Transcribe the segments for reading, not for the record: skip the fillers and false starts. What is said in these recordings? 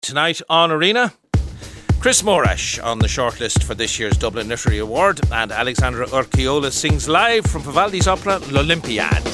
Tonight on Arena, Chris Morash on the shortlist for this year's Dublin Literary Award, and Alexandra Urquiola sings live from Vivaldi's opera L'Olympiade.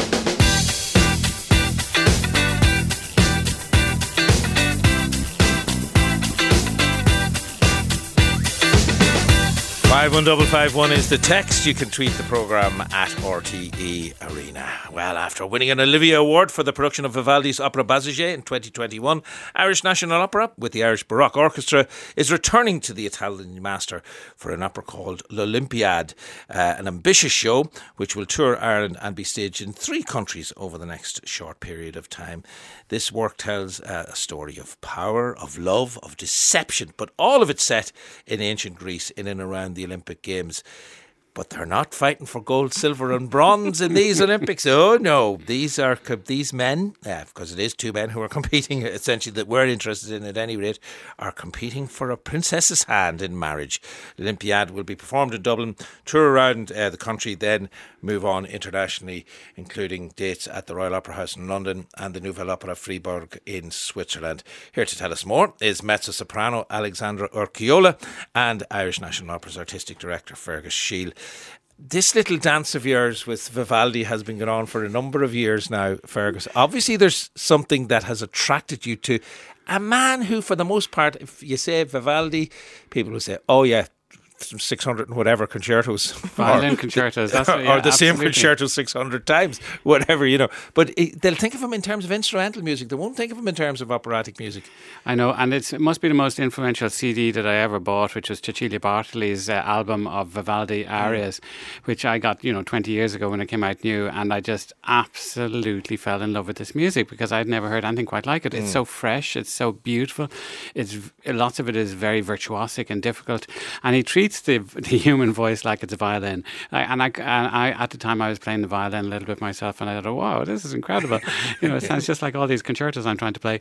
Five 51551 is the text. You can tweet the programme at RTE Arena. Well, after winning an Olivier Award for the production of Vivaldi's Opera Basiche in 2021, Irish National Opera with the Irish Baroque Orchestra is returning to the Italian master for an opera called L'Olympiade, an ambitious show which will tour Ireland and be staged in 3 countries over the next short period of time. This work tells a story of power, of love, of deception, but all of it set in ancient Greece in and around the Olympic Games. But they're not fighting for gold, silver and bronze in these Olympics. Oh no, these men, because it is 2 men who are competing, essentially, that we're interested in at any rate, are competing for a princess's hand in marriage. The Olympiade will be performed in Dublin, tour around the country, then move on internationally, including dates at the Royal Opera House in London and the Nouvelle Opera Fribourg in Switzerland. Here to tell us more is mezzo-soprano Alexandra Urquiola and Irish National Opera's Artistic Director Fergus Shiel. This little dance of yours with Vivaldi has been going on for a number of years now, Fergus. Obviously there's something that has attracted you to a man who, for the most part, if you say Vivaldi, people will say, oh yeah, 600 and whatever concertos, violin concertos, that's or the same concerto 600 times, whatever, you know. But they'll think of him in terms of instrumental music. They won't think of him in terms of operatic music. I know, and it must be the most influential CD that I ever bought, which was Cecilia Bartoli's album of Vivaldi arias, which I got 20 years ago when it came out new, and I just absolutely fell in love with this music because I'd never heard anything quite like it. It's so fresh, it's so beautiful, lots of it is very virtuosic and difficult, and he treats the human voice like it's a violin. I at the time I was playing the violin a little bit myself, and I thought, wow, this is incredible. It sounds just like all these concertos I'm trying to play.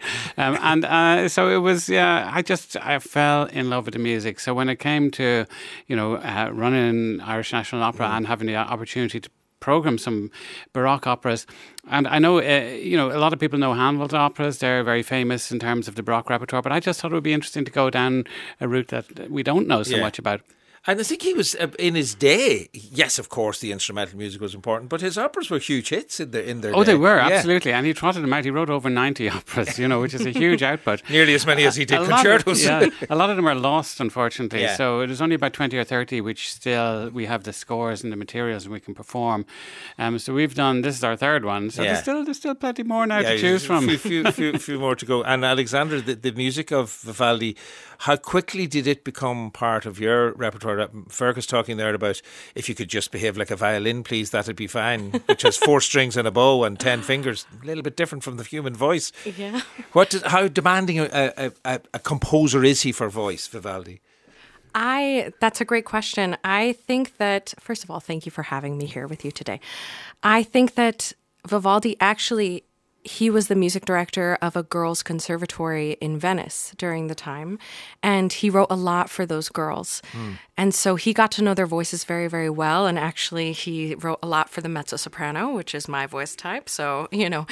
So it was, I fell in love with the music. So when it came to, running Irish National Opera and having the opportunity to program some Baroque operas. And I know, a lot of people know Handel's operas. They're very famous in terms of the Baroque repertoire. But I just thought it would be interesting to go down a route that we don't know so much about. And I think he was, in his day, yes, of course, the instrumental music was important, but his operas were huge hits in their day. Oh, they were, absolutely. And he trotted them out. He wrote over 90 operas, which is a huge output. Nearly as many as he did concertos. A lot of them are lost, unfortunately. Yeah. So it is only about 20 or 30 which still, we have the scores and the materials and we can perform. So we've done, this is our 3rd one. So there's still plenty more now to choose from. A few more to go. And Alexandra, the music of Vivaldi, how quickly did it become part of your repertoire? Fergus talking there about if you could just behave like a violin, please, that'd be fine, which has 4 strings and a bow and 10 fingers. A little bit different from the human voice. Yeah. How demanding a composer is he for voice, Vivaldi? That's a great question. I think that, first of all, thank you for having me here with you today. I think that Vivaldi actually, he was the music director of a girls' conservatory in Venice during the time, and he wrote a lot for those girls. And so he got to know their voices very, very well, and actually he wrote a lot for the mezzo-soprano, which is my voice type. So,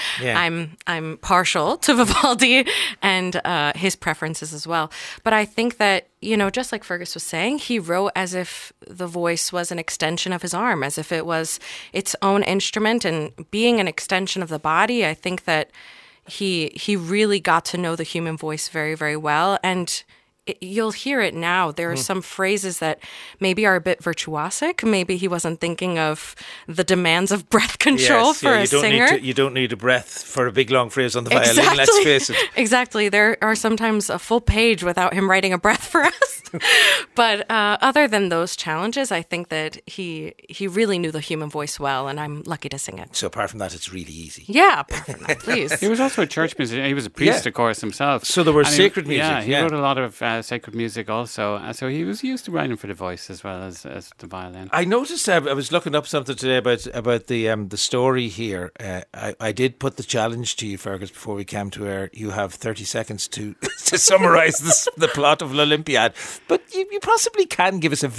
I'm partial to Vivaldi and his preferences as well. But I think that, just like Fergus was saying, he wrote as if the voice was an extension of his arm, as if it was its own instrument, and being an extension of the body, I think that he really got to know the human voice very, very well. And you'll hear it now. There are some phrases that maybe are a bit virtuosic. Maybe he wasn't thinking of the demands of breath control for a singer. You don't need a breath for a big long phrase on the violin, let's face it. Exactly. There are sometimes a full page without him writing a breath for us. But other than those challenges, I think that he really knew the human voice well, and I'm lucky to sing it. So apart from that, it's really easy. Yeah, apart from that, please. He was also a church musician. He was a priest, of course, himself. So there was sacred music. Yeah, he wrote a lot of sacred music also. So he was used to writing for the voice as well as the violin. I noticed, I was looking up something today about the story here. I did put the challenge to you, Fergus, before we came to air. You have 30 seconds to summarise the plot of L'Olympiade. But you possibly can give us a very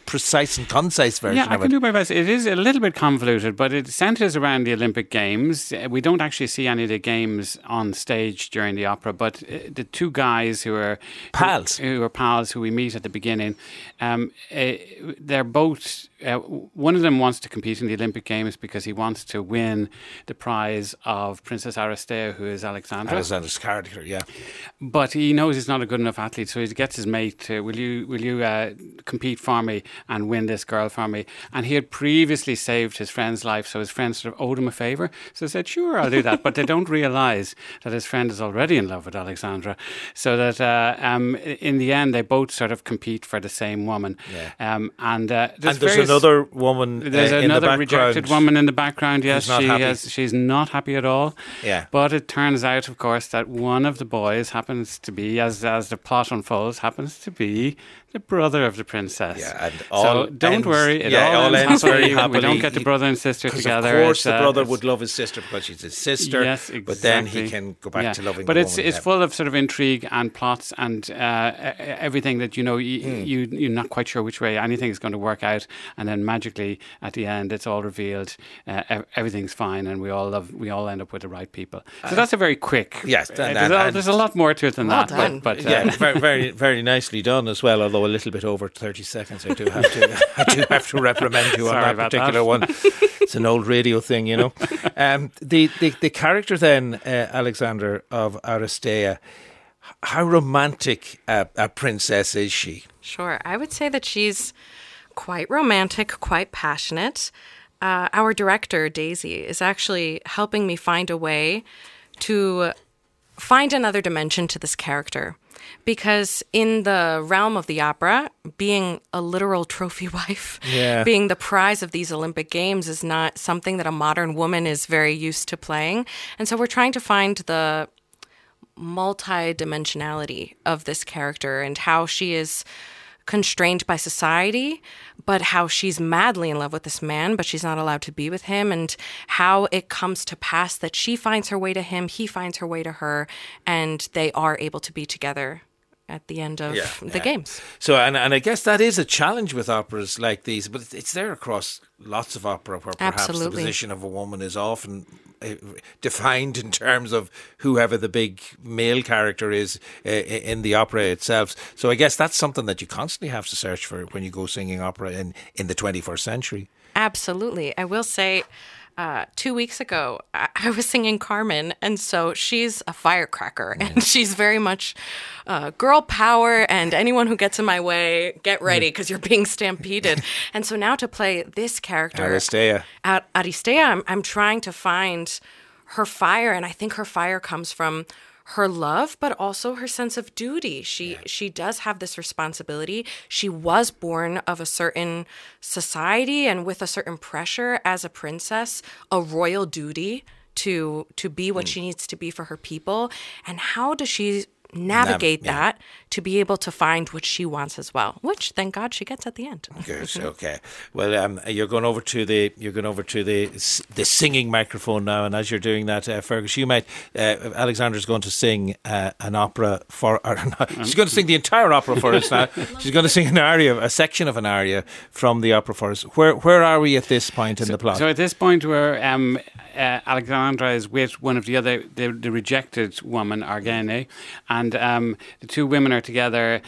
precise and concise version Yeah, I of can it. do my best. It is a little bit convoluted, but it centres around the Olympic Games. We don't actually see any of the games on stage during the opera, but the two guys who are Pals. who we meet at the beginning, they're both. One of them wants to compete in the Olympic Games because he wants to win the prize of Princess Aristea, who is Alexandra. Alexandra's character, yeah. But he knows he's not a good enough athlete, so he gets his mate to, will you compete for me and win this girl for me? And he had previously saved his friend's life, so his friend sort of owed him a favour. So he said, sure, I'll do that. But they don't realise that his friend is already in love with Alexandra. So that in the end, they both sort of compete for the same woman. Yeah. And there's another woman there's in another the rejected woman in the background. Yes, happy. she's not happy at all. Yeah. But it turns out, of course, that one of the boys happens to be, as the plot unfolds, happens to be the brother of the princess. Yeah, and so don't worry, it all ends very happily. We don't get the brother and sister together. Of course, the brother would love his sister because she's his sister. Yes, exactly. But then he can go back to loving. But the it's woman full of sort of intrigue and plots and everything that you're not quite sure which way anything is going to work out, and then magically at the end it's all revealed. Everything's fine, and we all end up with the right people. So that's a very quick. Yes, there's a lot more to it than well that. Done. But very, very, very nicely done as well. Although a little bit over 30 seconds, I do have to reprimand you on that particular one. It's an old radio thing, you know. The character then, Alexander of Aristea, how romantic a princess is she? Sure. I would say that she's quite romantic, quite passionate. Our director, Daisy, is actually helping me find a way to find another dimension to this character. Because in the realm of the opera, being a literal trophy wife, being the prize of these Olympic Games is not something that a modern woman is very used to playing. And so we're trying to find the multi-dimensionality of this character and how she is constrained by society, but how she's madly in love with this man, but she's not allowed to be with him, and how it comes to pass that she finds her way to him, he finds her way to her, and they are able to be together at the end of the games. So, and I guess that is a challenge with operas like these, but it's there across lots of opera where perhaps the position of a woman is often defined in terms of whoever the big male character is in the opera itself. So I guess that's something that you constantly have to search for when you go singing opera in the 21st century. Absolutely. I will say 2 weeks ago, I was singing Carmen, and so she's a firecracker, and she's very much girl power, and anyone who gets in my way, get ready, because you're being stampeded. And so now to play this character, Aristea, I'm trying to find her fire, and I think her fire comes from her love, but also her sense of duty. She does have this responsibility. She was born of a certain society and with a certain pressure as a princess, a royal duty to be what she needs to be for her people. And how does she navigate that to be able to find what she wants as well, which thank God she gets at the end. Good. Okay. Well, you're going over to the singing microphone now, and as you're doing that, Fergus, you might. Alexandra's going to sing an opera for. She's going to sing the entire opera for us now. She's going to sing an aria, a section of an aria from the opera for us. Where are we at this point in the plot? So at this point, where Alexandra is with one of the other, the rejected woman, Argene, and the two women are together.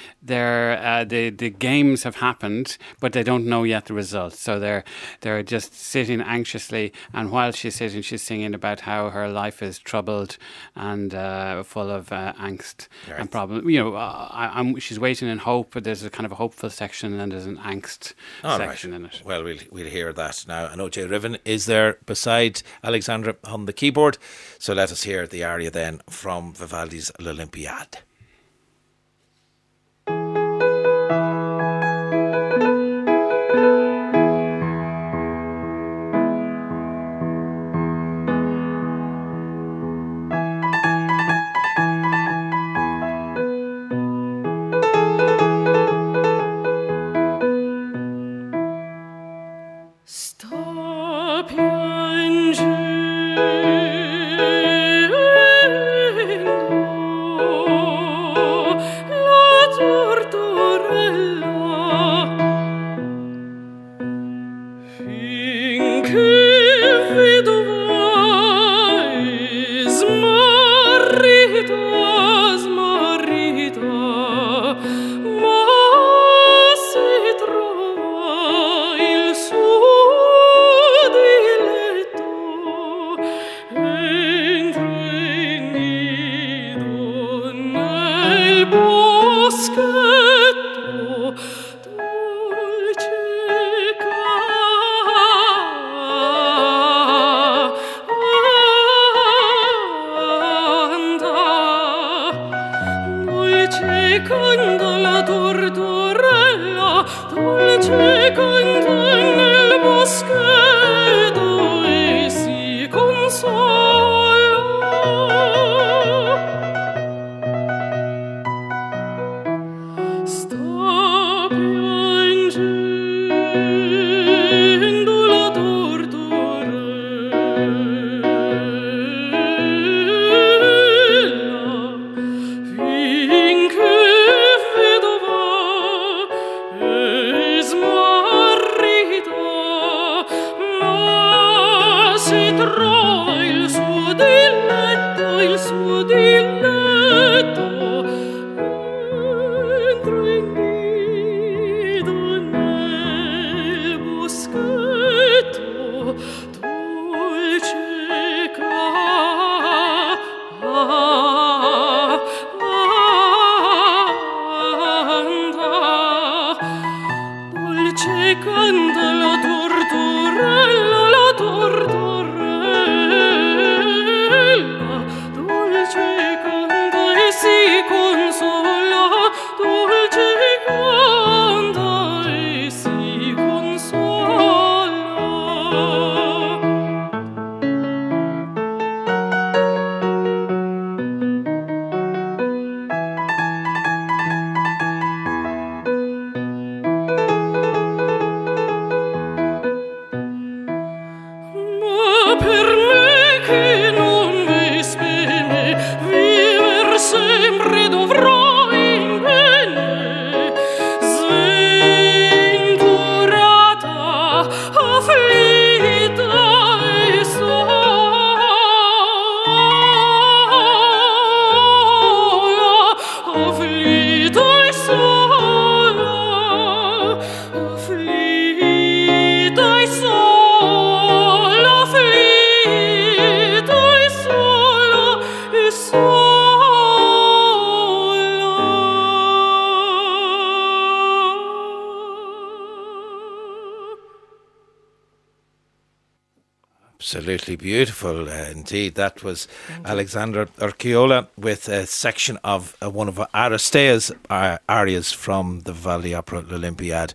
The games have happened, but they don't know yet the results. So they're just sitting anxiously, and while she's sitting, she's singing about how her life is troubled and full of angst and problems. You know, she's waiting in hope. But there's a kind of a hopeful section, and then there's an angst section in it. Well, we'll hear that now. And O.J. Riven is there beside Alexandra on the keyboard. So let us hear the aria then from Vivaldi's L'Olympiade. Stop Absolutely beautiful indeed. That was Alexandra Urquiola with a section of one of Aristea's arias from the Vivaldi opera L'Olympiade.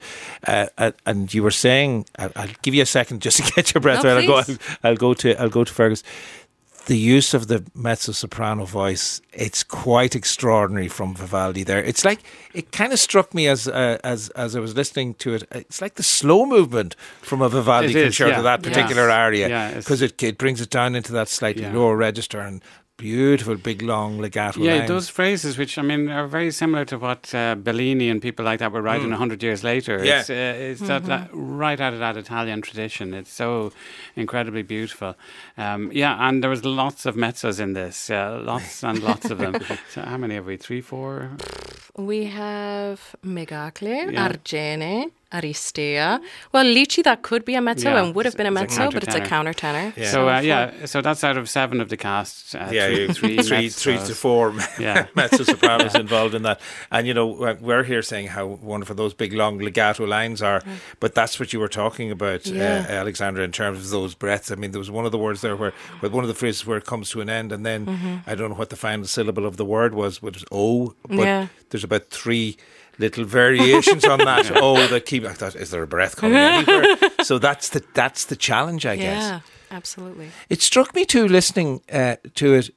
And you were saying, I'll give you a second just to get your breath out. I'll go to Fergus. The use of the mezzo-soprano voice, it's quite extraordinary from Vivaldi there. It's like, it kind of struck me as I was listening to it, it's like the slow movement from a Vivaldi concerto, that particular aria, because it brings it down into that slightly lower register and beautiful, big, long legato lines. Those phrases, which, I mean, are very similar to what Bellini and people like that were writing 100 years later. It's that right out of that Italian tradition. It's so incredibly beautiful. And there was lots of mezzos in this. Lots and lots of them. So how many have we? 3, 4? We have Megacle, Argene, Aristea. Well, Lici, that could be a mezzo and would have been a mezzo, but it's a countertenor. Yeah. So that's out of 7 of the cast. 3 to 4 mezzo-sopranos involved in that. And, you know, we're here saying how wonderful those big, long legato lines are, but that's what you were talking about, Alexandra, in terms of those breaths. I mean, there was one of the words there where one of the phrases where it comes to an end, and then I don't know what the final syllable of the word was oh, but there's about 3 little variations on that. That keep. I thought, is there a breath coming anywhere? So that's the challenge, I guess. Yeah, absolutely. It struck me too, listening to it.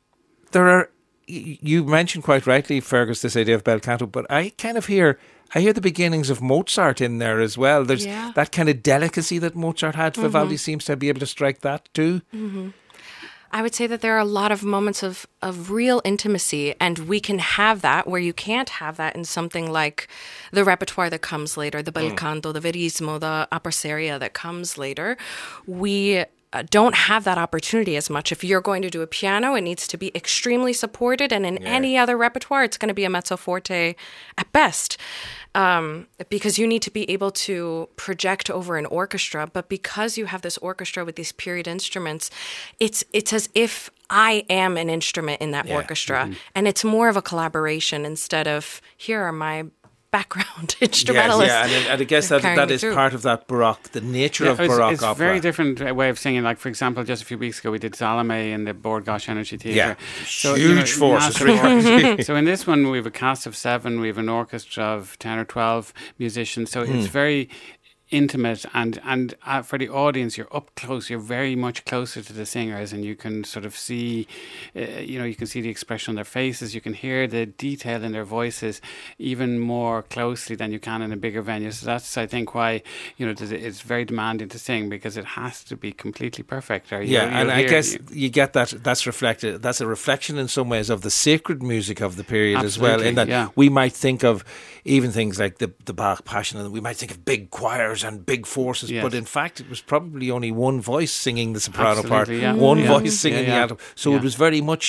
You mentioned quite rightly, Fergus, this idea of bel canto, but I hear the beginnings of Mozart in there as well. There's that kind of delicacy that Mozart had. Vivaldi seems to be able to strike that too. Mm-hmm. I would say that there are a lot of moments of real intimacy, and we can have that where you can't have that in something like the repertoire that comes later, the bel canto, the verismo, the opera seria that comes later. We don't have that opportunity as much. If you're going to do a piano, it needs to be extremely supported, and in any other repertoire, it's going to be a mezzo forte at best, because you need to be able to project over an orchestra. But because you have this orchestra with these period instruments, it's as if I am an instrument in that orchestra, and it's more of a collaboration instead of, here are my background instrumentalists. And I guess that is part of that Baroque, the nature of Baroque it's opera. It's a very different way of singing. Like, for example, just a few weeks ago, we did Salome in the Bord Gáis Energy Theatre. So, huge force. So in this one, we have a cast of 7, we have an orchestra of 10 or 12 musicians. So it's very intimate, and for the audience, you're up close, you're very much closer to the singers, and you can sort of see you can see the expression on their faces, you can hear the detail in their voices even more closely than you can in a bigger venue. So that's, I think, why it's very demanding to sing, because it has to be completely perfect. I guess you get that's reflected, that's a reflection in some ways of the sacred music of the period. Absolutely, as well, in that we might think of even things like the Bach Passion, and we might think of big choirs and big forces, but in fact it was probably only one voice singing the soprano part, one voice singing the alto. So it was very much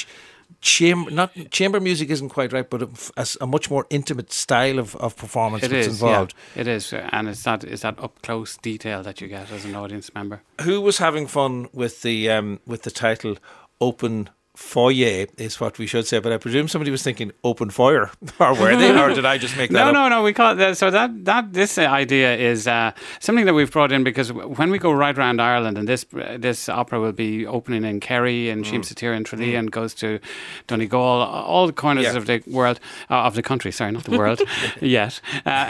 chamber music isn't quite right, but a much more intimate style of performance that's involved. Yeah, it is, and it's that up close detail that you get as an audience member. Who was having fun with the title Open Foyer is what we should say, but I presume somebody was thinking open fire, or were they, or did I just make that up? No, we call it that. So this idea is something that we've brought in, because when we go right around Ireland, and this opera will be opening in Kerry and Sheem Satir and Tralee, and goes to Donegal, all the corners of the world, of the country, sorry, not the world yet,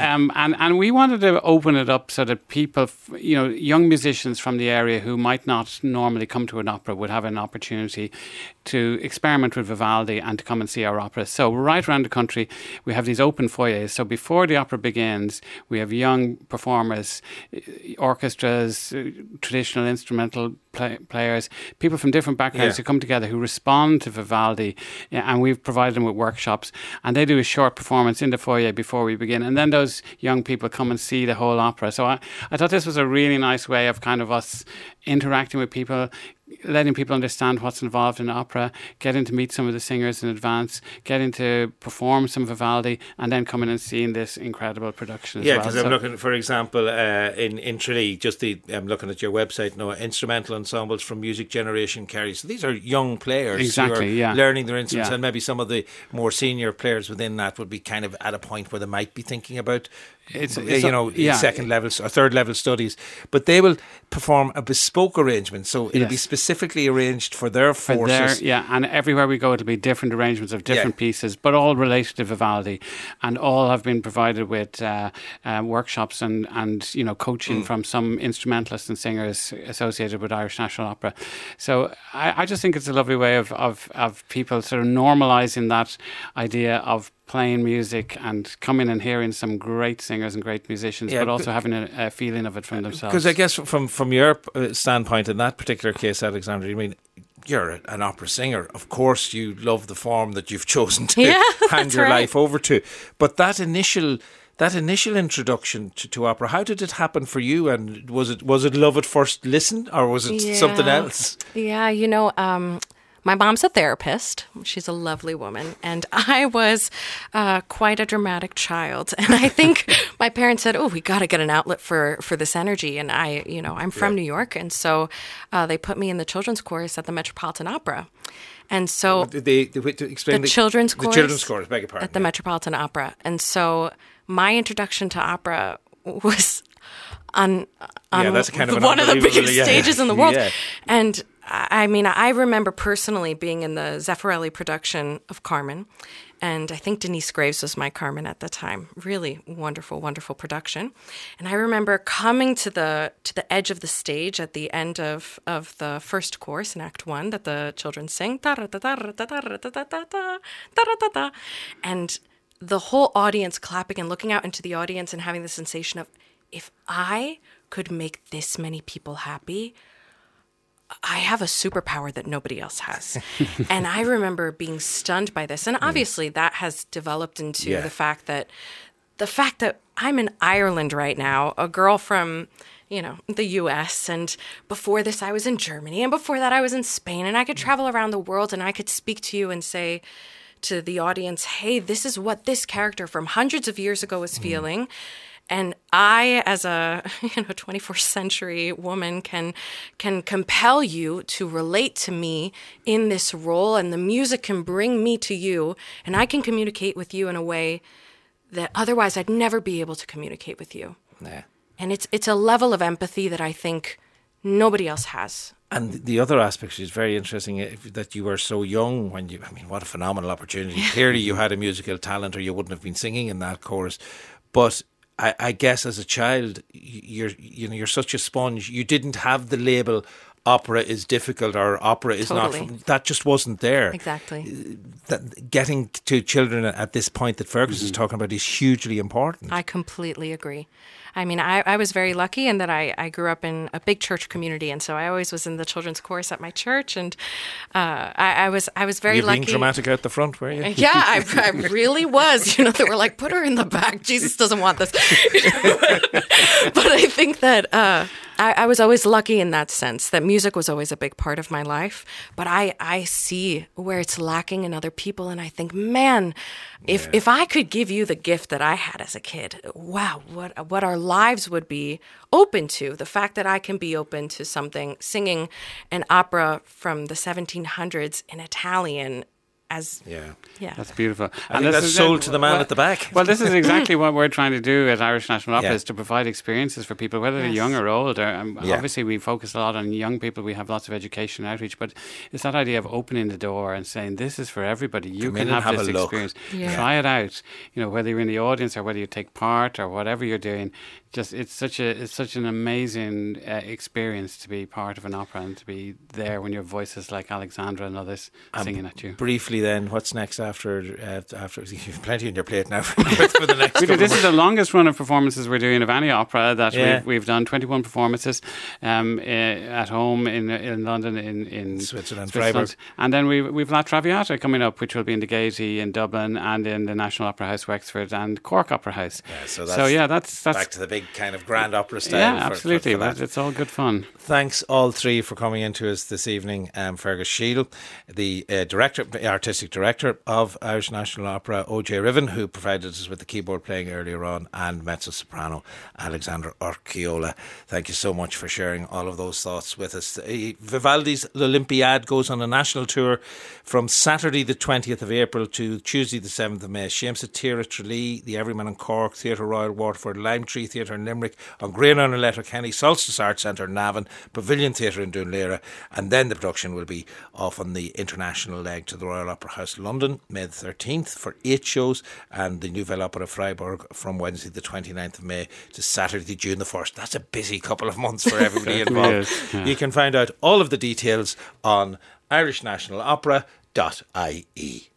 and we wanted to open it up so that people, young musicians from the area who might not normally come to an opera would have an opportunity to experiment with Vivaldi and to come and see our opera. So right around the country, we have these open foyers. So before the opera begins, we have young performers, orchestras, traditional instrumental players, people from different backgrounds who come together, who respond to Vivaldi, and we've provided them with workshops, and they do a short performance in the foyer before we begin, and then those young people come and see the whole opera. So I thought this was a really nice way of kind of us interacting with people, letting people understand what's involved in opera, getting to meet some of the singers in advance, getting to perform some Vivaldi, and then coming and seeing this incredible production as well. Yeah, because I'm looking, for example, in Tralee, I'm looking at your website now, instrumental ensembles from Music Generation Kerry. So these are young players who are learning their instruments, and maybe some of the more senior players within that would be kind of at a point where they might be thinking about second level or third level studies, but they will perform a bespoke arrangement, so it'll be specifically arranged for their forces. And everywhere we go, it'll be different arrangements of different pieces, but all related to Vivaldi, and all have been provided with workshops and coaching from some instrumentalists and singers associated with Irish National Opera. So I just think it's a lovely way of people sort of normalising that idea of playing music and coming and hearing some great singers and great musicians, but also having a feeling of it from themselves. Because I guess from your standpoint in that particular case, Alexandra, I mean, you're an opera singer. Of course, you love the form that you've chosen to hand your life over to. But that initial introduction to opera, how did it happen for you? And was it love at first listen, or was it something else? Yeah, my mom's a therapist. She's a lovely woman. And I was quite a dramatic child. And I think my parents said, we got to get an outlet for this energy. And I'm from New York. And so they put me in the children's chorus at the Metropolitan Opera. And so the children's chorus. The children's chorus, beg your pardon. At the Metropolitan Opera. And so my introduction to opera was on that's kind of one of the biggest stages in the world. Yeah. And I mean, I remember personally being in the Zeffirelli production of Carmen, and I think Denise Graves was my Carmen at the time. Really wonderful, wonderful production. And I remember coming to the edge of the stage at the end of the first chorus in Act 1 that the children sing, and the whole audience clapping and looking out into the audience and having the sensation of, if I could make this many people happy, I have a superpower that nobody else has. And I remember being stunned by this. And obviously that has developed into the fact that the fact that I'm in Ireland right now, a girl from, the US, and before this I was in Germany, and before that I was in Spain, and I could travel around the world and I could speak to you and say to the audience, hey, this is what this character from hundreds of years ago is feeling. And I, as a 21st century woman, can compel you to relate to me in this role, and the music can bring me to you, and I can communicate with you in a way that otherwise I'd never be able to communicate with you. Yeah. And it's a level of empathy that I think nobody else has. And the other aspect is very interesting, that you were so young when what a phenomenal opportunity. Clearly you had a musical talent, or you wouldn't have been singing in that chorus. But I guess as a child, you're such a sponge. You didn't have the label opera is difficult or opera is not. That just wasn't there. Exactly. Getting to children at this point that Fergus is talking about is hugely important. I completely agree. I mean, I was very lucky in that I grew up in a big church community, and so I always was in the children's chorus at my church, and I was very lucky. You being dramatic out the front, were you? Yeah, I really was. They were like, put her in the back. Jesus doesn't want this. But I think that I was always lucky in that sense, that music was always a big part of my life. But I see where it's lacking in other people, and I think, man, if I could give you the gift that I had as a kid, wow, what our lives would be open to. The fact that I can be open to singing an opera from the 1700s in Italian. Yeah, that's beautiful. And that's sold to the man at the back. Well, this is exactly what we're trying to do at Irish National Opera, is to provide experiences for people, whether they're young or old. Obviously, we focus a lot on young people. We have lots of education outreach, but it's that idea of opening the door and saying, this is for everybody. You can have this experience. Try it out. Whether you're in the audience or whether you take part or whatever you're doing. It's such an amazing experience to be part of an opera and to be there when your voices like Alexandra and others singing at you. Briefly, then, what's next after you've plenty on your plate now for the next? This is the longest run of performances we're doing of any opera that we've done. 21 performances at home in London, in Switzerland, Freiburg, and then we've La Traviata coming up, which will be in the Gaiety in Dublin and in the National Opera House Wexford and Cork Opera House. That's back to the big kind of grand opera style. Yeah, absolutely. For it's all good fun. Thanks all three for coming into us this evening. Fergus Shield, the artistic director of Irish National Opera, O.J. Riven, who provided us with the keyboard playing earlier on, and mezzo-soprano Alexandra Urquiola. Thank you so much for sharing all of those thoughts with us. Vivaldi's L'Olympiade goes on a national tour from Saturday the 20th of April to Tuesday the 7th of May. Shéamsa Tíre Tralee, the Everyman in Cork, Theatre Royal Waterford, Lime Tree Theatre in Limerick, on Greenon in Letterkenny, Solstice Arts Centre in Navan, Pavilion Theatre in Dunleera, and then the production will be off on the international leg to the Royal Opera House London, May the 13th for 8 shows, and the Nouvelle Opera Freiburg from Wednesday the 29th of May to Saturday, June the 1st. That's a busy couple of months for everybody involved. You can find out all of the details on irishnationalopera.ie.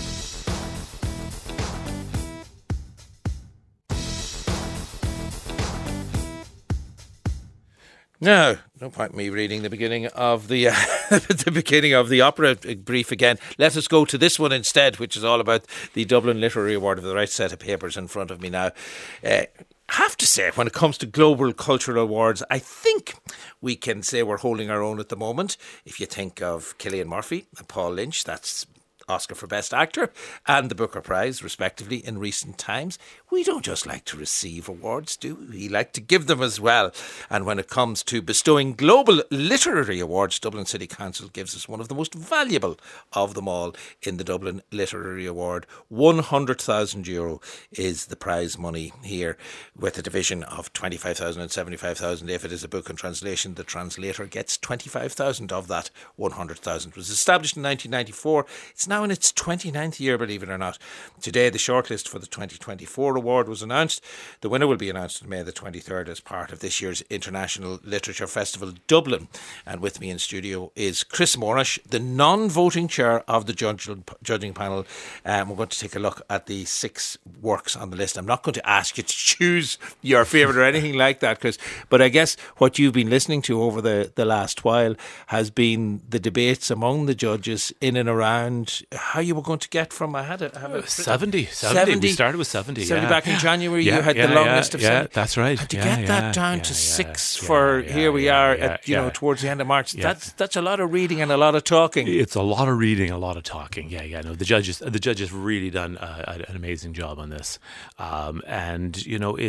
No point me reading the beginning of the the beginning of the opera brief again. Let us go to this one instead, which is all about the Dublin Literary Award. Of the right set of papers in front of me now. Have to say, when it comes to global cultural awards, I think we can say we're holding our own at the moment. If you think of Cillian Murphy and Paul Lynch, that's Oscar for Best Actor and the Booker Prize, respectively, in recent times. We don't just like to receive awards, do we? We like to give them as well. And when it comes to bestowing global literary awards, Dublin City Council gives us one of the most valuable of them all in the Dublin Literary Award. €100,000 is the prize money here, with a division of 25,000 and 75,000. If it is a book in translation, the translator gets 25,000 of that 100,000. It was established in 1994. It's now in its 29th year, believe it or not. Today, the shortlist for the 2024 award was announced. The winner will be announced on May the 23rd as part of this year's International Literature Festival Dublin. And with me in studio is Chris Morash, the non-voting chair of the judging panel. We're going to take a look at the 6 works on the list. I'm not going to ask you to choose your favourite or anything like that, Chris, but I guess what you've been listening to over the last while has been the debates among the judges in and around how you were going to get from, I have it 70. We started with 70. 70 back in January, you had the long list of 70. Yeah, that's right. And to get that down to 6 for here we are at, towards the end of March, that's a lot of reading and a lot of talking. It's a lot of reading, a lot of talking. No, the judges really done an amazing job on this. And,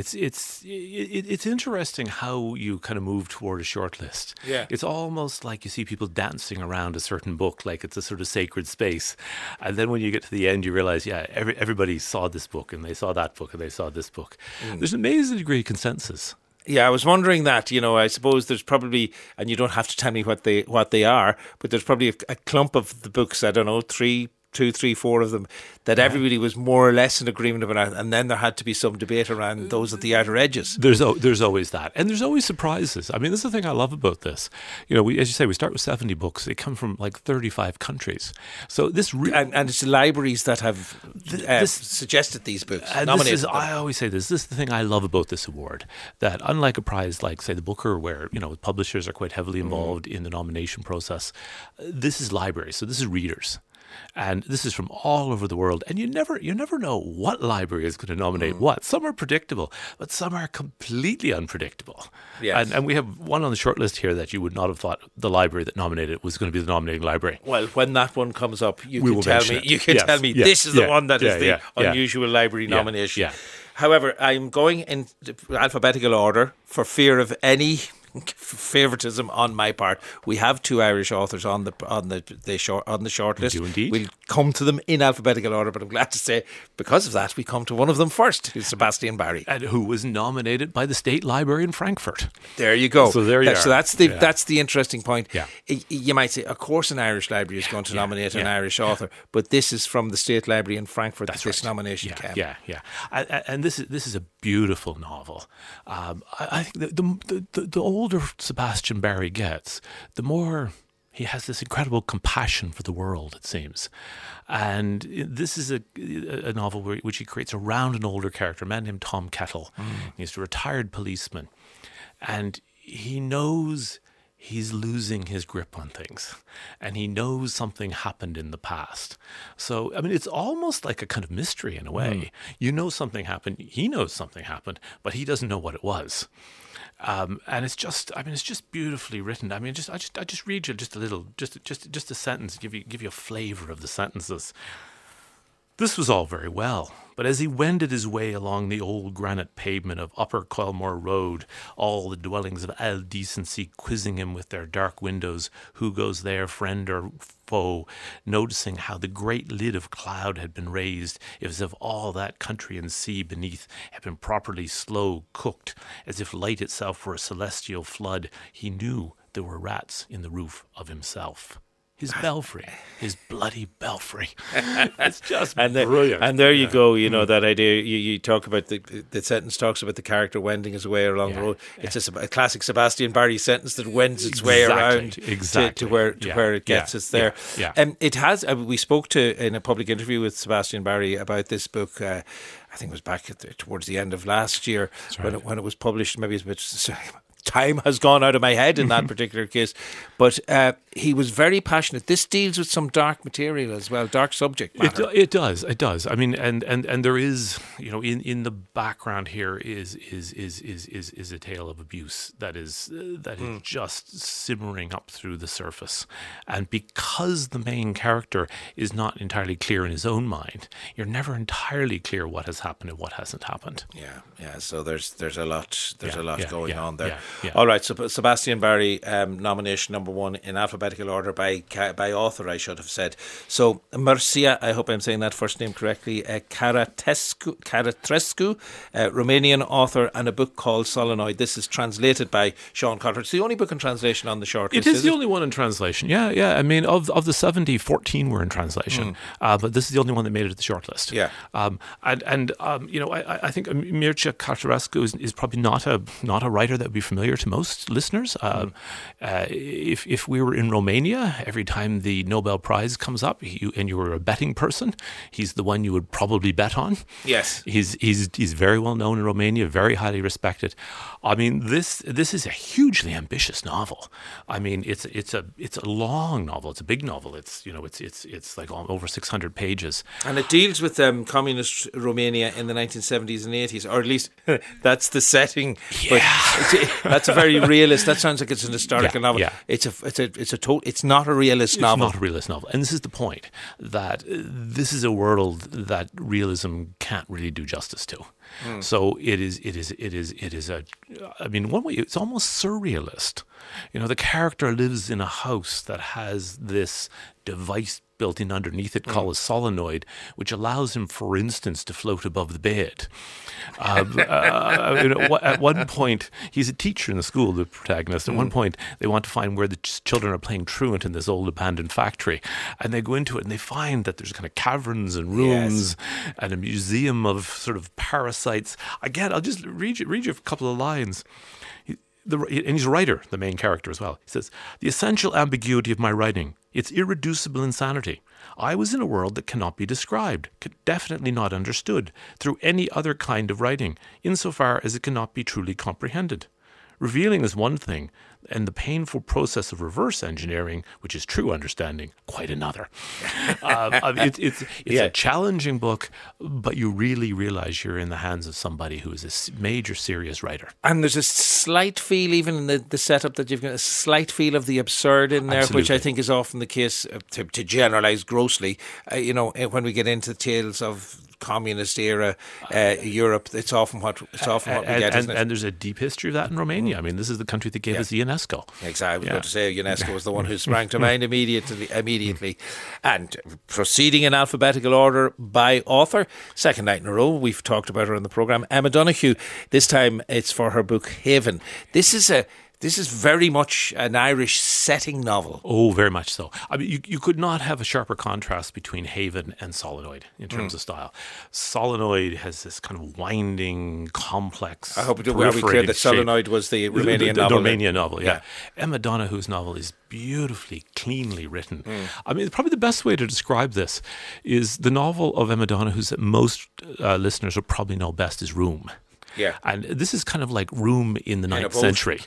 it's interesting how you kind of move toward a short list. Yeah. It's almost like you see people dancing around a certain book like it's a sort of sacred space. And then when you get to the end, you realize, everybody saw this book and they saw that book and they saw this book. There's an amazing degree of consensus. Yeah, I was wondering that, I suppose there's probably, and you don't have to tell me what they are, but there's probably a clump of the books, I don't know, 2, 3, 4 of them, that everybody was more or less in agreement about, and then there had to be some debate around those at the outer edges. There's always that, and there's always surprises. I mean, this is the thing I love about this. We, as you say, we start with 70 books. They come from like 35 countries. So this and it's libraries that have suggested these books, nominated them. I always say this is the thing I love about this award, that unlike a prize like, say, the Booker, where publishers are quite heavily involved in the nomination process, this is libraries. So this is readers. And this is from all over the world, and you never know what library is going to nominate what. Some are predictable, but some are completely unpredictable. Yes. And we have one on the short list here that you would not have thought the library that nominated was going to be the nominating library. Well, when that one comes up, you can tell me this is the one that is the unusual library nomination. Yeah. However, I'm going in alphabetical order for fear of any favoritism on my part. We have 2 Irish authors on the short list. We do indeed. We'll come to them in alphabetical order, but I'm glad to say, because of that, we come to one of them first, who's Sebastian Barry, and who was nominated by the State Library in Frankfurt. There you go. So there you are. So that's the interesting point. Yeah. You might say, of course, an Irish library is going to nominate an Irish author, but this is from the State Library in Frankfurt. That's this nomination came. Yeah. And this is a beautiful novel. I think the older Sebastian Barry gets, the more he has this incredible compassion for the world, it seems. And this is a novel which he creates around an older character, a man named Tom Kettle. He's a retired policeman. And he knows he's losing his grip on things, and he knows something happened in the past. So, I mean, it's almost like a kind of mystery in a way. Something happened, he knows something happened, but he doesn't know what it was. And it's just beautifully written. I mean, I just read you just a little, just a sentence, give you a flavour of the sentences. This was all very well, but as he wended his way along the old granite pavement of Upper Coilmore Road, all the dwellings of all decency quizzing him with their dark windows, who goes there, friend or foe, noticing how the great lid of cloud had been raised, as if all that country and sea beneath had been properly slow cooked, as if light itself were a celestial flood, he knew there were rats in the roof of himself. His belfry, his bloody belfry. It's just brilliant. And there you go, that idea. You talk about the sentence talks about the character wending his way along the road. It's a classic Sebastian Barry sentence that wends its way around to where it gets us there. It has. We spoke in a public interview with Sebastian Barry about this book. I think it was back towards the end of last year when it was published. Maybe it's a bit. Time has gone out of my head in that particular case, but he was very passionate. This deals with some dark material as well, dark subject matter. It does. I mean, and there is, in the background here is a tale of abuse that is just simmering up through the surface, and because the main character is not entirely clear in his own mind, you're never entirely clear what has happened and what hasn't happened. Yeah. So there's a lot going on there. Yeah. All right, so Sebastian Barry, nomination number 1 in alphabetical order by author, I should have said. So Mircea, I hope I'm saying that first name correctly, Caratrescu, Romanian author, and a book called Solenoid. This is translated by Sean Cotter. It's the only book in translation on the short list. It is the only one in translation. Yeah. I mean, of the 70, 14 were in translation, but this is the only one that made it to the short list. Yeah. I think Mircea Caratrescu is probably not a writer that would be familiar familiar to most listeners. If we were in Romania, every time the Nobel Prize comes up, and you were a betting person, he's the one you would probably bet on. Yes. He's very well known in Romania, very highly respected. I mean, this is a hugely ambitious novel. I mean, it's a long novel. It's a big novel. It's like over 600 pages, and it deals with communist Romania in the 1970s and 80s, or at least that's the setting. Yeah. But that's a very realist. That sounds like it's an historical novel. Yeah. It's not a realist novel. It's not a realist novel, and this is the point, that this is a world that realism can't really do justice to. So it is I mean, one way it's almost surrealist. The character lives in a house that has this device built in underneath it called a solenoid, which allows him, for instance, to float above the bed. At one point, he's a teacher in the school, the protagonist. At one point, they want to find where the children are playing truant in this old abandoned factory. And they go into it and they find that there's kind of caverns and rooms and a museum of sort of parasites. Again, I'll just read you a couple of lines. And he's a writer, the main character as well. He says, "The essential ambiguity of my writing, its irreducible insanity. I was in a world that cannot be described, definitely not understood, through any other kind of writing, insofar as it cannot be truly comprehended. Revealing is one thing, and the painful process of reverse engineering, which is true understanding, quite another." It's a challenging book, but you really realize you're in the hands of somebody who is a major, serious writer. And there's a slight feel, even in the setup, that you've got a slight feel of the absurd in there, Absolutely. which I think is often the case, to generalise grossly. When we get into tales of communist era Europe, it's often what we get, isn't it? And there's a deep history of that in Romania. I mean, this is the country that gave us the UNESCO. Exactly. I was going to say UNESCO was the one who sprang to mind immediately. And proceeding in alphabetical order by author, second night in a row, we've talked about her on the programme, Emma Donoghue. This time it's for her book Haven. This is very much an Irish setting novel. Oh, very much so. I mean, you could not have a sharper contrast between Haven and Solenoid in terms of style. Solenoid has this kind of winding, complex. I hope we'll be clear that Solenoid was the Romanian novel. The Romanian novel, yeah. Emma Donoghue's novel is beautifully, cleanly written. I mean, probably the best way to describe this is the novel of Emma Donoghue that most listeners will probably know best is Room. Yeah. And this is kind of like Room in the 9th century.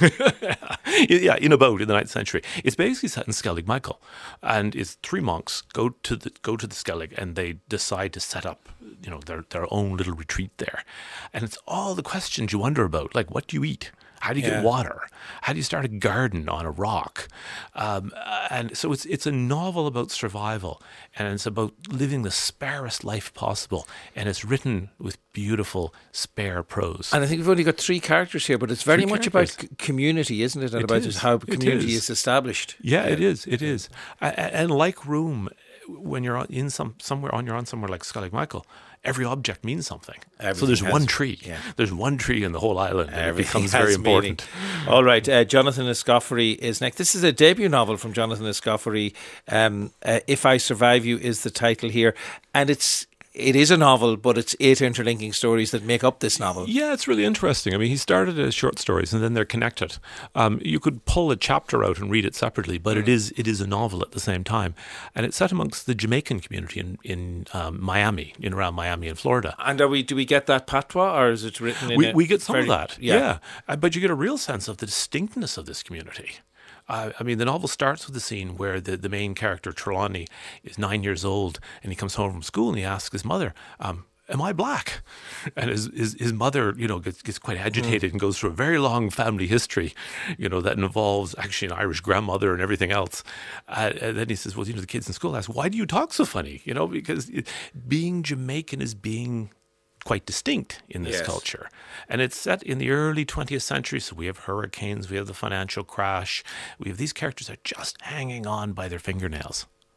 Yeah, in a boat in the 9th century. It's basically set in Skellig Michael. And it's three monks go to the Skellig and they decide to set up, their own little retreat there. And it's all the questions you wonder about, like, what do you eat? How do you get water? How do you start a garden on a rock? And so it's a novel about survival, and it's about living the sparest life possible, and it's written with beautiful, spare prose. And I think we've only got three characters here, but it's very much about community, isn't it? And about how community is established. Yeah, it is. It is. And like Room, when you're somewhere like Skellig Michael, every object means something. So there's one tree. Yeah. There's one tree in the whole island, and it becomes very important. All right, Jonathan Escoffery is next. This is a debut novel from Jonathan Escoffery. If I Survive You is the title here, and it is a novel, but it's 8 interlinking stories that make up this novel. Yeah, it's really interesting. I mean, he started as short stories and then they're connected. You could pull a chapter out and read it separately, but it is a novel at the same time. And it's set amongst the Jamaican community in Miami, around Miami and Florida. And do we get that patois, or is it written in we get some of that, yeah. But you get a real sense of the distinctness of this community. I mean, the novel starts with the scene where the main character, Trelawney, is 9 years old, and he comes home from school and he asks his mother, am I black? And his mother, gets quite agitated and goes through a very long family history, that involves actually an Irish grandmother and everything else. And then he says, well, the kids in school ask, why do you talk so funny? Because being Jamaican is being quite distinct in this culture. And it's set in the early 20th century, so we have hurricanes, we have the financial crash, we have these characters that are just hanging on by their fingernails.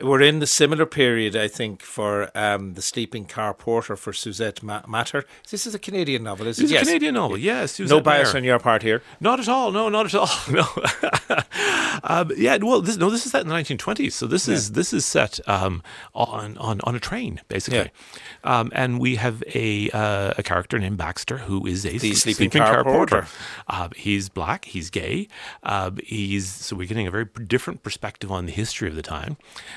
We're in the similar period, I think, for The Sleeping Car Porter for Suzette Matter. This is a Canadian novel, is it? It's a Canadian novel, yes. No bias on your part here. Not at all. No, not at all. No. This is set in the 1920s. So this is set on a train, basically. Yeah. And we have a character named Baxter who is a sleeping car porter. He's black. He's gay. So we're getting a very different perspective on the history of the time.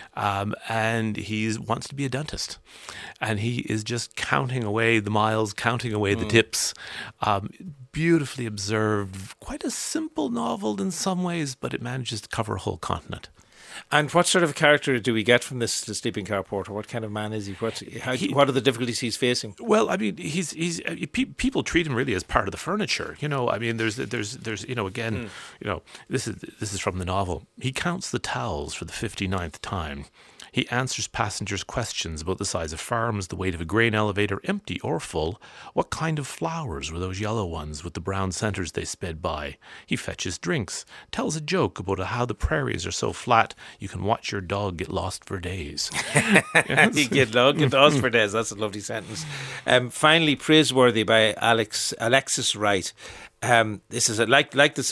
And he wants to be a dentist. And he is just counting away the miles, counting away the tips. Beautifully observed. Quite a simple novel in some ways, but it manages to cover a whole continent. And what sort of character do we get from this The Sleeping Car Porter? What kind of man is he? What are the difficulties he's facing? Well, I mean, people treat him really as part of the furniture. I mean, there's again, this is from the novel. He counts the towels for the 59th time. He answers passengers' questions about the size of farms, the weight of a grain elevator, empty or full. What kind of flowers were those yellow ones with the brown centres they sped by? He fetches drinks, tells a joke about how the prairies are so flat you can watch your dog get lost for days. You get lost for days. That's a lovely sentence. Finally, Praiseworthy by Alexis Wright. This is this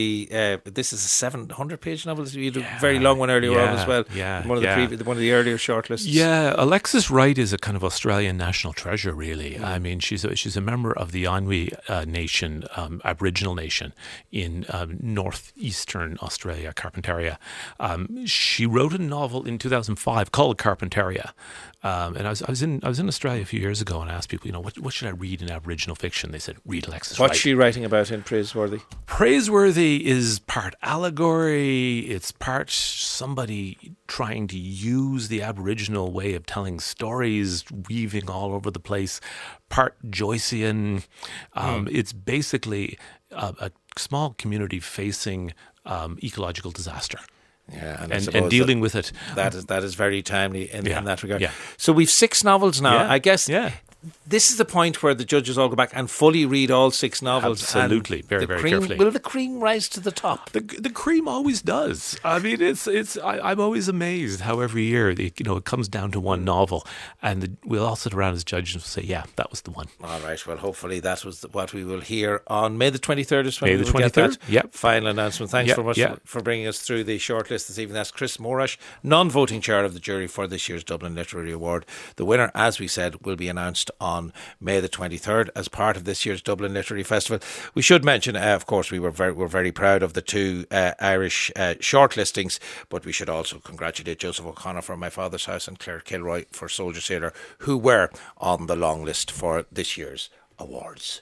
is a 700-page novel. You had a very long one earlier on as well. One of the earlier shortlists. Yeah, Alexis Wright is a kind of Australian national treasure, really. I mean, she's a member of the Inuit nation, Aboriginal nation in northeastern Australia, Carpentaria. She wrote a novel in 2005 called Carpentaria. And I was in Australia a few years ago and I asked people, what should I read in Aboriginal fiction? They said, read Alexis Wright. What's she writing about in Praiseworthy? Praiseworthy is part allegory. It's part somebody trying to use the Aboriginal way of telling stories, weaving all over the place. Part Joycean. It's basically a small community facing ecological disaster. Yeah, and dealing with it. That is very timely in that regard. Yeah. So we've 6 novels now. Yeah. I guess this is the point where the judges all go back and fully read all 6 novels. Absolutely, very carefully. Will the cream rise to the top? The cream always does. I mean, I'm always amazed how every year it comes down to one novel, and we'll all sit around as judges and say, "Yeah, that was the one." All right. Well, hopefully that was what we will hear on May the 23rd. Is when May we the will get 23rd. that Yep. final announcement. Thanks very much for bringing us through the shortlist this evening. That's Chris Morash, non-voting chair of the jury for this year's Dublin Literary Award. The winner, as we said, will be announced on May the 23rd as part of this year's Dublin Literary Festival. We should mention, of course, we're very proud of the 2 Irish shortlistings, but we should also congratulate Joseph O'Connor for My Father's House and Claire Kilroy for Soldier Sailor, who were on the long list for this year's awards.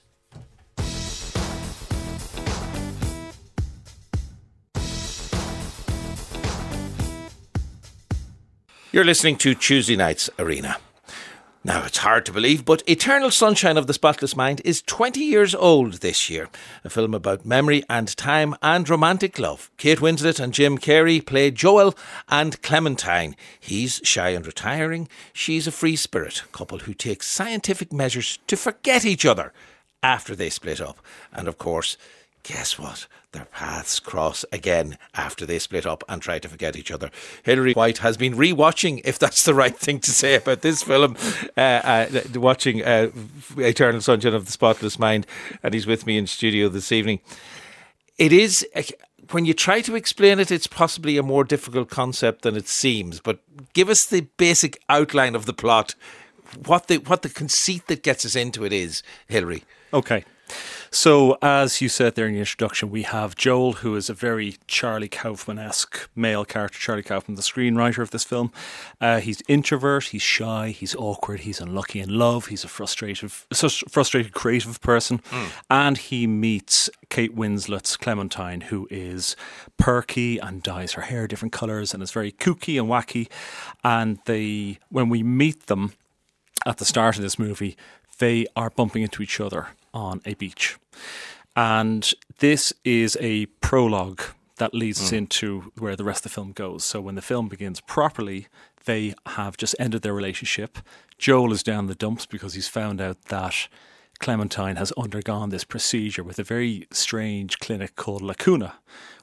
You're listening to Tuesday Night's Arena. Now, it's hard to believe, but Eternal Sunshine of the Spotless Mind is 20 years old this year. A film about memory and time and romantic love. Kate Winslet and Jim Carrey play Joel and Clementine. He's shy and retiring. She's a free spirit, couple who take scientific measures to forget each other after they split up. And of course, guess what? Their paths cross again after they split up and try to forget each other. Hilary White has been rewatching, if that's the right thing to say about this film, watching Eternal Sunshine of the Spotless Mind, and he's with me in studio this evening. It is, when you try to explain it, it's possibly a more difficult concept than it seems, but give us the basic outline of the plot, what the conceit that gets us into it is, Hilary. Okay. So, as you said there in the introduction, we have Joel, who is a very Charlie Kaufman-esque male character. Charlie Kaufman, the screenwriter of this film. He's introvert, he's shy, he's awkward, he's unlucky in love, he's a frustrated creative person. And he meets Kate Winslet's Clementine, who is perky and dyes her hair different colours and is very kooky and wacky. And when we meet them at the start of this movie, they are bumping into each other on a beach. And this is a prologue that leads us into where the rest of the film goes. So when the film begins properly, they have just ended their relationship. Joel is down the dumps because he's found out that Clementine has undergone this procedure with a very strange clinic called Lacuna,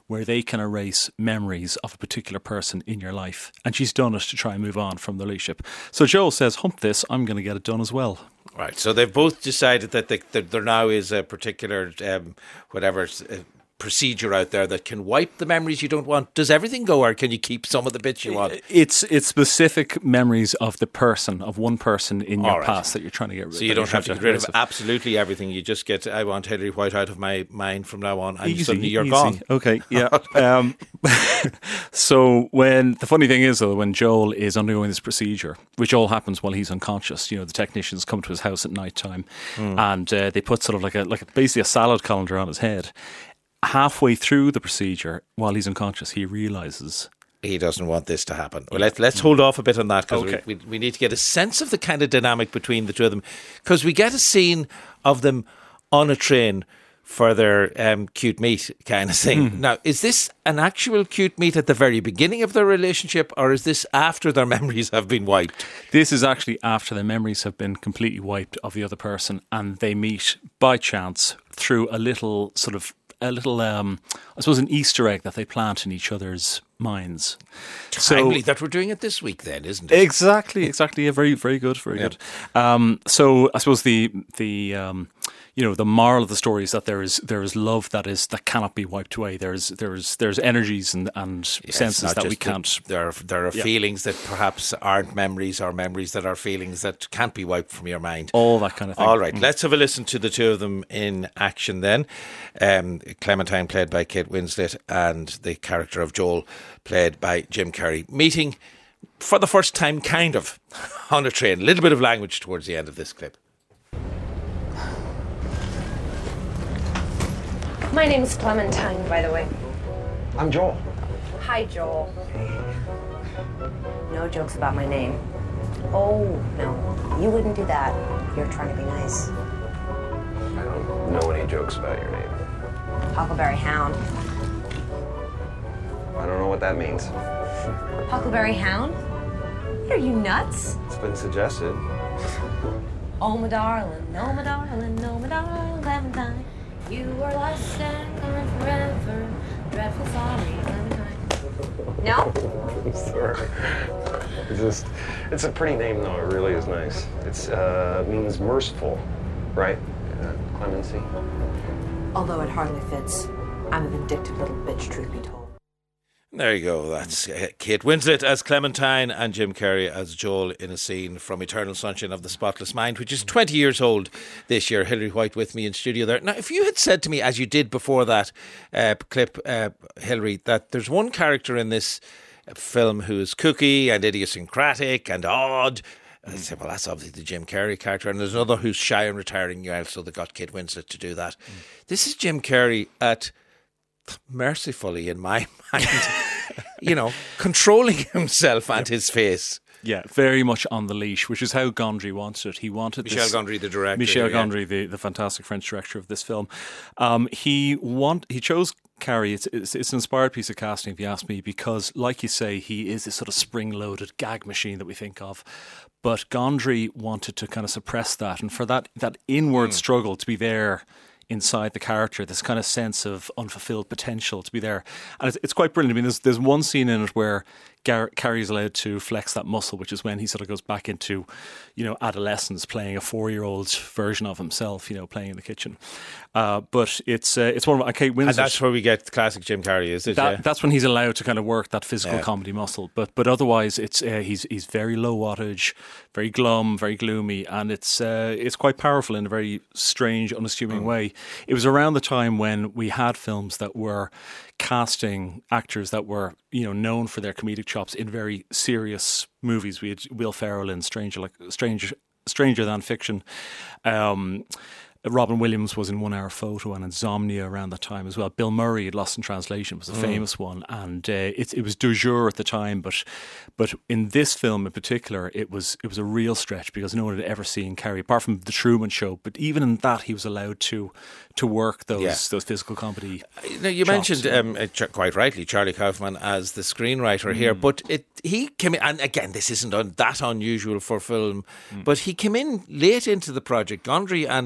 where they can erase memories of a particular person in your life. And she's done it to try and move on from the relationship. So Joel says, hump this, I'm going to get it done as well. Right, so they've both decided that there now is a particular procedure out there that can wipe the memories you don't want. Does everything go, or can you keep some of the bits you want? It's specific memories of the person, of one person in your past that you're trying to get rid of. So you don't have to get rid of absolutely everything. You just get, I want Hilary White out of my mind from now on, and suddenly you're gone. Okay, yeah. So the funny thing is, though, when Joel is undergoing this procedure, which all happens while he's unconscious, the technicians come to his house at night time, and they put sort of basically a salad colander on his head. Halfway through the procedure, while he's unconscious, he realises he doesn't want this to happen. Well, let's hold off a bit on that, because we need to get a sense of the kind of dynamic between the two of them, because we get a scene of them on a train for their cute meet kind of thing. Now, is this an actual cute meet at the very beginning of their relationship, or is this after their memories have been wiped? This is actually after their memories have been completely wiped of the other person, and they meet by chance through a little, I suppose, an Easter egg that they plant in each other's minds. Timely that we're doing it this week, then, isn't it? Exactly. Yeah, very, very good, very good. So I suppose the moral of the story is that there is love that cannot be wiped away. There's energies and senses that we can't. There are feelings that perhaps aren't memories, or memories that are feelings that can't be wiped from your mind. All that kind of thing. All right, let's have a listen to the two of them in action then. Clementine, played by Kate Winslet, and the character of Joel, played by Jim Carrey, meeting for the first time, kind of, on a train. A little bit of language towards the end of this clip. My name's Clementine, by the way. I'm Joel. Hi, Joel. No jokes about my name. Oh, no. You wouldn't do that. You're trying to be nice. I don't know any jokes about your name. Huckleberry Hound. I don't know what that means. Huckleberry Hound? Are you nuts? It's been suggested. Oh, my darling. No, my darling. No, my darling. Clementine. You are lost and gone forever. Dreadful sorry, Clementine. No? I'm sorry. It's a pretty name, though. It really is nice. It means merciful, right? Clemency. Although it hardly fits. I'm a vindictive little bitch, truth be told. There you go. That's Kate Winslet as Clementine and Jim Carrey as Joel in a scene from Eternal Sunshine of the Spotless Mind, which is 20 years old this year. Hilary White with me in studio there. Now, if you had said to me, as you did before that clip, Hilary, that there's one character in this film who is kooky and idiosyncratic and odd, I said, well, that's obviously the Jim Carrey character. And there's another who's shy and retiring, so they got Kate Winslet to do that. This is Jim Carrey at, mercifully in my mind, controlling himself and his face. Yeah, very much on the leash, which is how Gondry wanted it. He wanted Michel Gondry, the director. Gondry, the fantastic French director of this film. He chose Carrey. It's an inspired piece of casting, if you ask me, because, like you say, he is this sort of spring-loaded gag machine that we think of. But Gondry wanted to kind of suppress that, and for that inward struggle to be there inside the character, this kind of sense of unfulfilled potential to be there. And it's quite brilliant. I mean, there's one scene in it where Carrey's allowed to flex that muscle, which is when he sort of goes back into, adolescence, playing a 4-year-old version of himself, playing in the kitchen. But it's one of Kate Winslet. And that's where we get classic Jim Carrey, is it? That's when he's allowed to kind of work that physical comedy muscle. But otherwise, it's he's very low wattage, very glum, very gloomy, and it's quite powerful in a very strange, unassuming way. It was around the time when we had films that were casting actors that were known for their comedic chops in very serious movies. We had Will Ferrell in Stranger Than Fiction. Robin Williams was in 1 Hour Photo and Insomnia around that time as well. Bill Murray had Lost in Translation was a famous one, and it was du jour at the time. But in this film in particular, it was a real stretch because no one had ever seen Carrey apart from The Truman Show. But even in that, he was allowed to work those physical comedy. Now, you mentioned quite rightly Charlie Kaufman as the screenwriter here, but he came in, and again, this isn't that unusual for film, but he came in late into the project. Gondry and it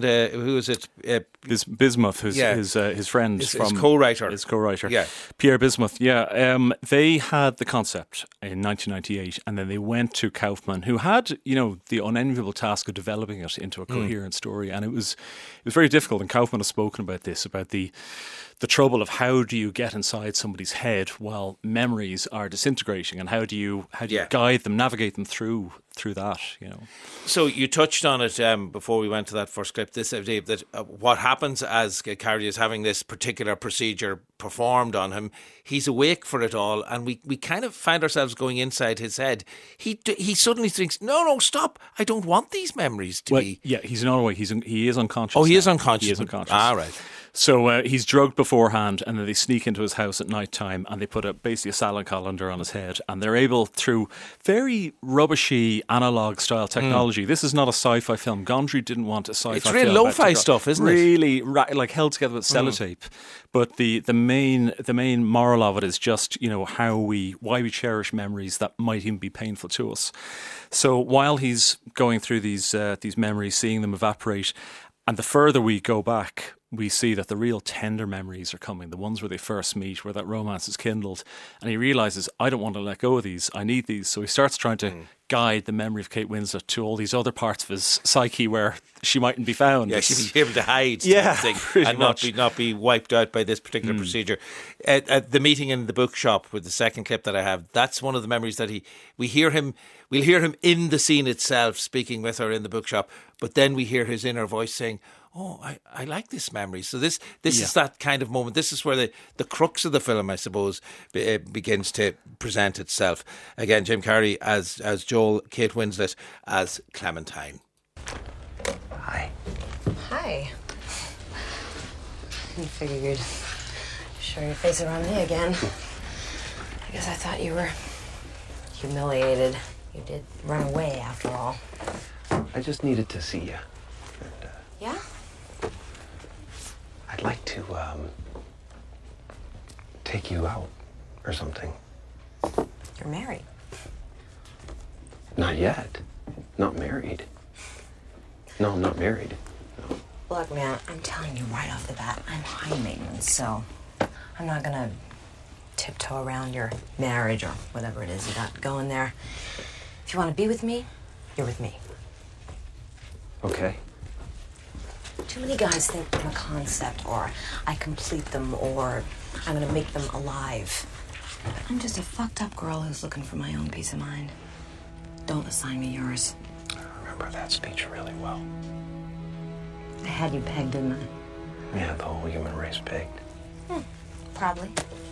who is it? Bismuth, who's his friend, his co-writer. His co-writer, yeah, Pierre Bismuth. Yeah, they had the concept in 1998, and then they went to Kaufman, who had the unenviable task of developing it into a coherent story, and it was very difficult. And Kaufman has spoken about this, about the trouble of how do you get inside somebody's head while memories are disintegrating, and how do you guide them, navigate them through that, So you touched on it before we went to that first clip, Dave, that what happens as Carey is having this particular procedure performed on him, he's awake for it all, and we kind of find ourselves going inside his head. He suddenly thinks, no, stop, I don't want these memories to be... Yeah, he's not awake, he is unconscious. Oh, he is unconscious. He is unconscious. Ah, right. So he's drugged beforehand, and then they sneak into his house at night time, and they put basically a salad colander on his head, and they're able, through very rubbishy analog style technology. This is not a sci-fi film. Gondry didn't want a sci-fi film. It's real lo-fi stuff, isn't it? Really like held together with sellotape. But the main moral of it is just why we cherish memories that might even be painful to us. So while he's going through these memories, seeing them evaporate, and the further we go back, we see that the real tender memories are coming, the ones where they first meet, where that romance is kindled. And he realises, I don't want to let go of these, I need these. So he starts trying to guide the memory of Kate Winslet to all these other parts of his psyche where she mightn't be found. Yeah, she'd be able to hide and not be wiped out by this particular procedure. At the meeting in the bookshop with the second clip that I have, that's one of the memories that we'll hear him in the scene itself speaking with her in the bookshop, but then we hear his inner voice saying, oh, I like this memory. So this is that kind of moment. This is where the crux of the film, I suppose, begins to present itself. Again, Jim Carrey as Joel, Kate Winslet as Clementine. Hi. Hi. I figured you'd show your face around me again. I guess I thought you were humiliated. You did run away after all. I just needed to see you. Yeah? I'd like to, take you out or something. You're married. Not yet. Not married. No, I'm not married. No. Look, man, I'm telling you right off the bat, I'm high maintenance, so I'm not gonna tiptoe around your marriage or whatever it is you got going there. If you want to be with me, you're with me. Okay. Too many guys think I'm a concept, or I complete them, or I'm gonna make them alive. I'm just a fucked up girl who's looking for my own peace of mind. Don't assign me yours. I remember that speech really well. I had you pegged, didn't I? Yeah, the whole human race pegged. Probably.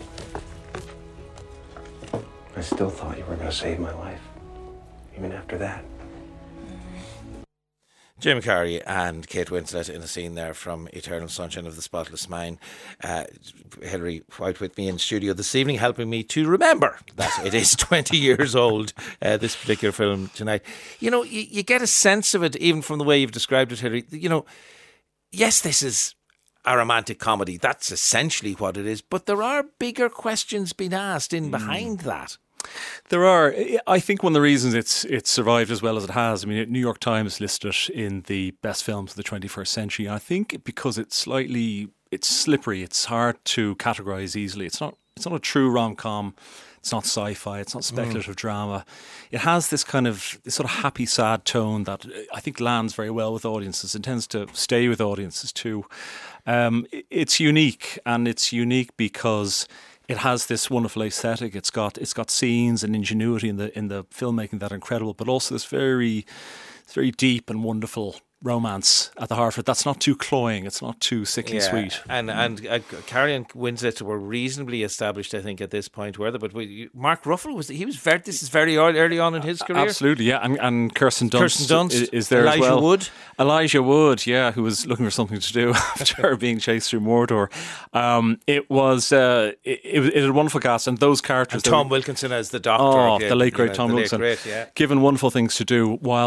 I still thought you were going to save my life, even after that. Jim Carrey and Kate Winslet in a scene there from Eternal Sunshine of the Spotless Mind. Hilary White with me in studio this evening, helping me to remember that it is 20 years old, this particular film tonight. You get a sense of it even from the way you've described it, Hilary. Yes, this is a romantic comedy. That's essentially what it is. But there are bigger questions being asked in behind that. There are. I think one of the reasons it's survived as well as it has, I mean, New York Times listed it in the best films of the 21st century. I think because it's slippery, it's hard to categorise easily. It's not a true rom-com. It's not sci-fi. It's not speculative drama. It has this sort of happy, sad tone that I think lands very well with audiences and tends to stay with audiences too. It's unique, and it's unique because it has this wonderful aesthetic. It's got scenes and ingenuity in the filmmaking that are incredible, but also this very deep and wonderful romance at the heart of it. That's not too cloying. It's not too sickly sweet. And Carrey and Winslet were reasonably established, I think, at this point, were they? But Mark Ruffalo this is very early on in his career. Absolutely, yeah. And Kirsten Dunst is there as well. Elijah Wood, yeah, who was looking for something to do after being chased through Mordor. It had a wonderful cast, and those characters. And Tom Wilkinson as the doctor. The late great Tom Wilkinson. Given wonderful things to do while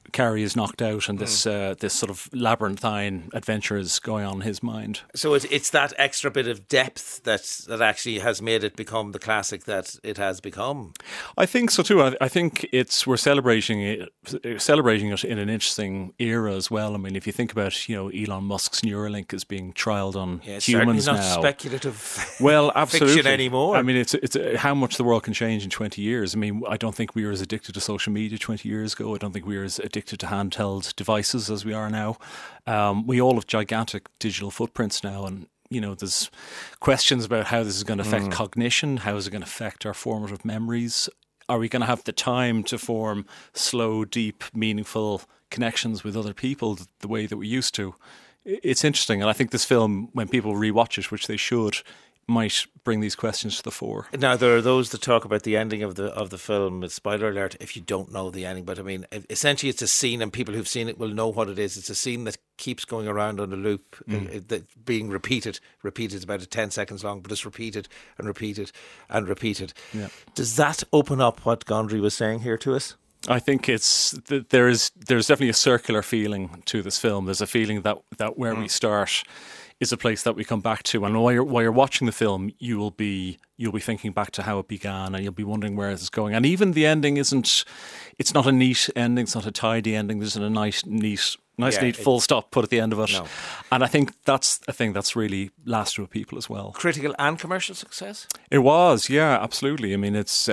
Carrie is knocked out, and this sort of labyrinthine adventure is going on in his mind. So it's that extra bit of depth that actually has made it become the classic that it has become. I think so too. I think we're celebrating it in an interesting era as well. I mean, if you think about Elon Musk's Neuralink is being trialled on humans not now. Speculative. Well, absolutely. Fiction anymore. I mean, it's how much the world can change in 20 years. I mean, I don't think we were as addicted to social media 20 years ago. I don't think we were as addicted to handheld devices as we are now. We all have gigantic digital footprints now, and there's questions about how this is going to affect cognition. How is it going to affect our formative memories? Are we going to have the time to form slow, deep, meaningful connections with other people the way that we used to? It's interesting, and I think this film, when people rewatch it, which they should, might bring these questions to the fore. Now, there are those that talk about the ending of the film. Spoiler alert if you don't know the ending, but I mean, essentially it's a scene, and people who've seen it will know what it is. It's a scene that keeps going around on a loop, being repeated. It's about 10 seconds long, but it's repeated and repeated and repeated. Yeah. Does that open up what Gondry was saying here to us? I think there's definitely a circular feeling to this film. There's a feeling that where we start is a place that we come back to, and while you're watching the film, you'll be thinking back to how it began, and you'll be wondering where it's going. And even the ending it's not a neat ending, it's not a tidy ending. There's a nice neat full stop put at the end of it. No. And I think that's a thing that's really lasted with people as well. Critical and commercial success? It was, yeah, absolutely. I mean,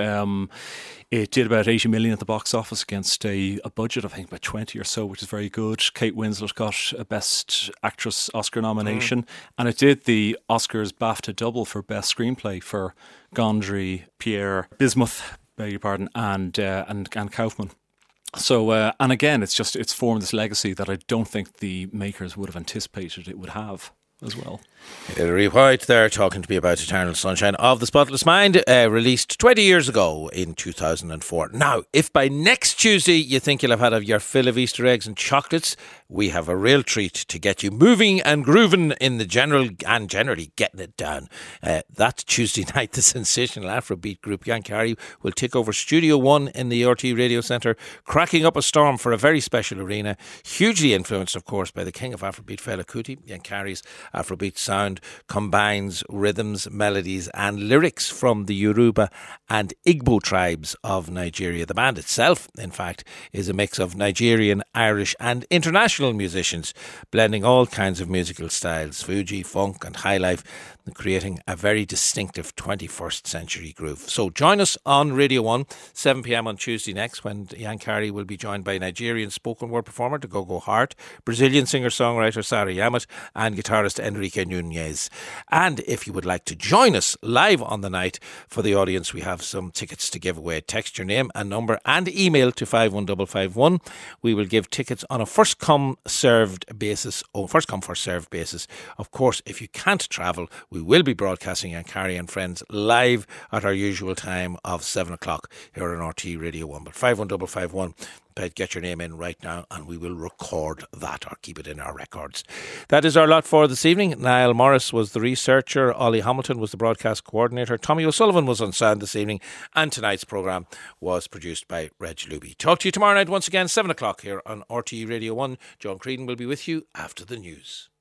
it did about 80 million at the box office against a budget of, I think, about 20 or so, which is very good. Kate Winslet got a Best Actress Oscar nomination, and it did the Oscars BAFTA double for Best Screenplay for Gondry, Pierre Bismuth, beg your pardon, and Kaufman. So, and again, it's formed this legacy that I don't think the makers would have anticipated it would have as well. Hilary White there talking to me about Eternal Sunshine of the Spotless Mind, released 20 years ago in 2004. Now, if by next Tuesday you think you'll have had your fill of Easter eggs and chocolates, we have a real treat to get you moving and grooving in the general and generally getting it down. That Tuesday night, the sensational Afrobeat group Yankari will take over Studio 1 in the RT Radio Centre, cracking up a storm for a very special arena, hugely influenced, of course, by the king of Afrobeat, Fela Kuti. Yankari's Afrobeat sound combines rhythms, melodies and lyrics from the Yoruba and Igbo tribes of Nigeria. The band itself, in fact, is a mix of Nigerian, Irish and international musicians, blending all kinds of musical styles, Fuji, funk and highlife, creating a very distinctive 21st century groove. So join us on Radio 1, 7 p.m. on Tuesday next, when Yankari will be joined by Nigerian spoken word performer Go Heart, Brazilian singer-songwriter Sarah Yamat and guitarist Enrique Nunez. And if you would like to join us live on the night, for the audience we have some tickets to give away. Text your name and number and email to 51551. We will give tickets on a first come first served basis. Of course, if you can't travel, we will be broadcasting Yankari and Friends live at our usual time of 7 o'clock here on RT Radio 1. But 51551, get your name in right now and we will record that or keep it in our records. That is our lot for this evening. Niall Morris was the researcher, Ollie Hamilton was the broadcast coordinator, Tommy O'Sullivan was on sound this evening, and tonight's programme was produced by Reg Luby. Talk to you tomorrow night once again, 7 o'clock here on RTE Radio 1. John Creedon will be with you after the news.